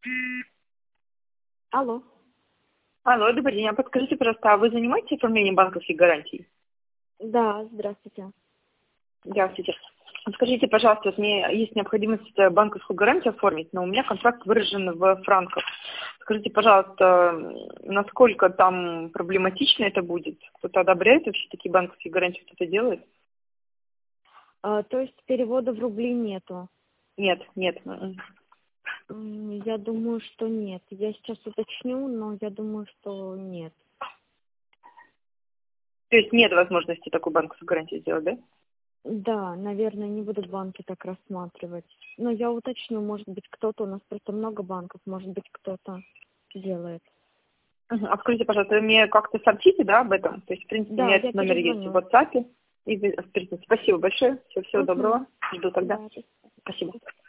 Алло. Алло, добрый день. А подскажите, пожалуйста, а вы занимаетесь оформлением банковских гарантий? Да, здравствуйте. Здравствуйте. Скажите, пожалуйста, вот мне есть необходимость банковскую гарантию оформить, но у меня контракт выражен в франках. Скажите, пожалуйста, насколько там проблематично это будет? Кто-то одобряет вообще такие банковские гарантии, кто-то делает? То есть перевода в рубли нету? Нет, нет. Я думаю, что нет. Я сейчас уточню, но я думаю, что нет. То есть нет возможности такую банковскую гарантию сделать, да? Да, наверное, не будут банки так рассматривать. Но я уточню, может быть, кто-то, у нас просто много банков, может быть, кто-то делает. А скажите, пожалуйста, вы мне как-то сообщите, да, об этом? То есть, в принципе, у Да, меня я этот номер есть в перезвоню. WhatsApp. Спасибо большое. Всего доброго. Жду тогда. Да, Спасибо.